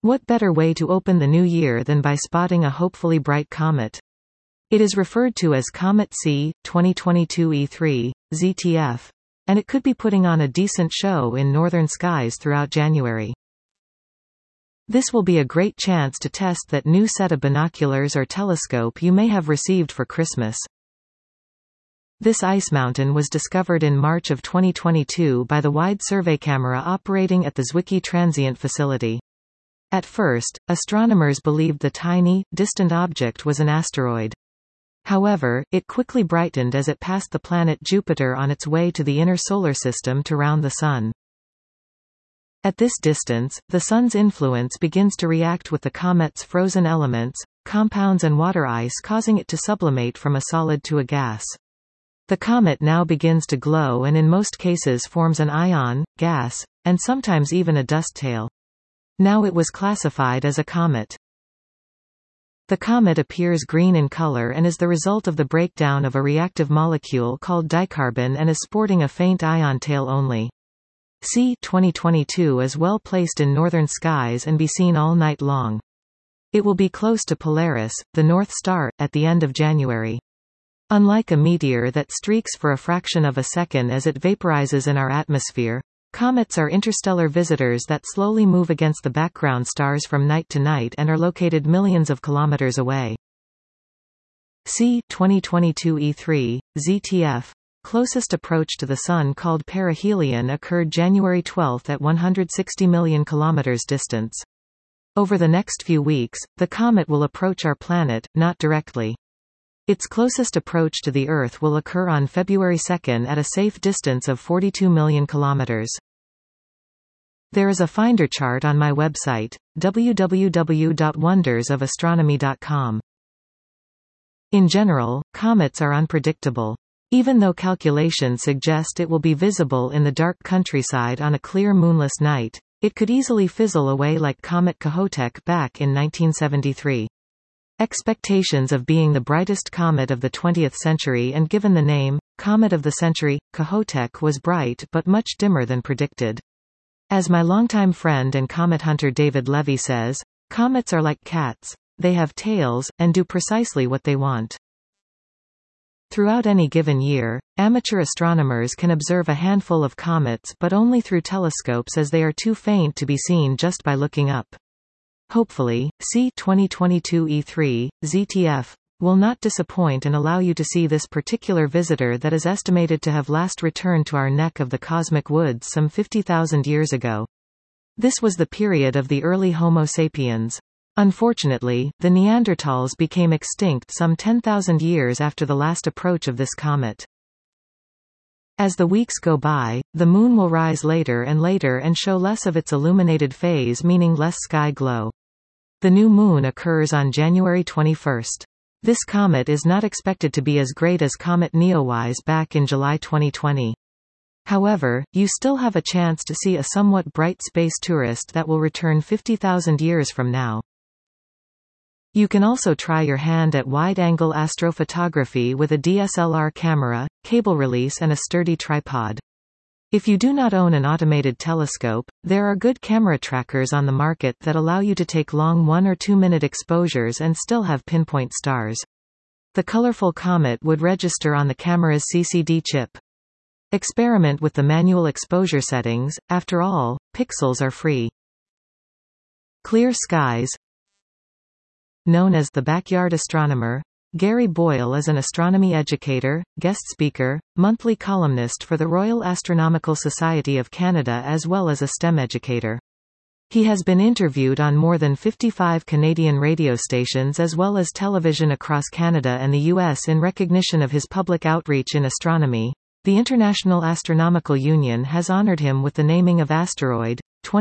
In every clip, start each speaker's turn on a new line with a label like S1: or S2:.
S1: What better way to open the new year than by spotting a hopefully bright comet? It is referred to as Comet C, 2022 E3, ZTF, and it could be putting on a decent show in northern skies throughout January. This will be a great chance to test that new set of binoculars or telescope you may have received for Christmas. This ice mountain was discovered in March of 2022 by the wide survey camera operating at the Zwicky Transient Facility. At first, astronomers believed the tiny, distant object was an asteroid. However, it quickly brightened as it passed the planet Jupiter on its way to the inner solar system to round the Sun. At this distance, the Sun's influence begins to react with the comet's frozen elements, compounds and water ice, causing it to sublimate from a solid to a gas. The comet now begins to glow and in most cases forms an ion, gas, and sometimes even a dust tail. Now it was classified as a comet. The comet appears green in color and is the result of the breakdown of a reactive molecule called dicarbon and is sporting a faint ion tail only. C 2022 is well placed in northern skies and be seen all night long. It will be close to Polaris, the North Star, at the end of January. Unlike a meteor that streaks for a fraction of a second as it vaporizes in our atmosphere, comets are interstellar visitors that slowly move against the background stars from night to night and are located millions of kilometers away. C 2022 E3, ZTF. Closest approach to the Sun called perihelion occurred January 12 at 160 million kilometers distance. Over the next few weeks, the comet will approach our planet, not directly. Its closest approach to the Earth will occur on February 2 at a safe distance of 42 million kilometers. There is a finder chart on my website, www.wondersofastronomy.com. In general, comets are unpredictable. Even though calculations suggest it will be visible in the dark countryside on a clear moonless night, it could easily fizzle away like Comet Kohoutek back in 1973. Expectations of being the brightest comet of the 20th century and given the name, Comet of the Century, Kohoutek was bright but much dimmer than predicted. As my longtime friend and comet hunter David Levy says, comets are like cats. They have tails, and do precisely what they want. Throughout any given year, amateur astronomers can observe a handful of comets but only through telescopes as they are too faint to be seen just by looking up. Hopefully, C 2022 E3, ZTF, will not disappoint and allow you to see this particular visitor that is estimated to have last returned to our neck of the cosmic woods some 50,000 years ago. This was the period of the early Homo sapiens. Unfortunately, the Neanderthals became extinct some 10,000 years after the last approach of this comet. As the weeks go by, the Moon will rise later and show less of its illuminated phase, meaning less sky glow. The new Moon occurs on January 21. This comet is not expected to be as great as Comet Neowise back in July 2020. However, you still have a chance to see a somewhat bright space tourist that will return 50,000 years from now. You can also try your hand at wide-angle astrophotography with a DSLR camera, cable release and a sturdy tripod. If you do not own an automated telescope, there are good camera trackers on the market that allow you to take long 1 or 2 minute exposures and still have pinpoint stars. The colorful comet would register on the camera's CCD chip. Experiment with the manual exposure settings, after all, pixels are free. Clear skies. Known as the backyard astronomer, Gary Boyle is an astronomy educator, guest speaker, monthly columnist for the Royal Astronomical Society of Canada as well as a STEM educator. He has been interviewed on more than 55 Canadian radio stations as well as television across Canada and the US in recognition of his public outreach in astronomy. The International Astronomical Union has honored him with the naming of Asteroid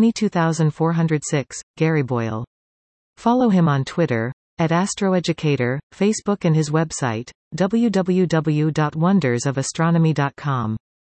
S1: 22406, Gary Boyle. Follow him on Twitter, @AstroEducator, Facebook and his website, www.wondersofastronomy.com.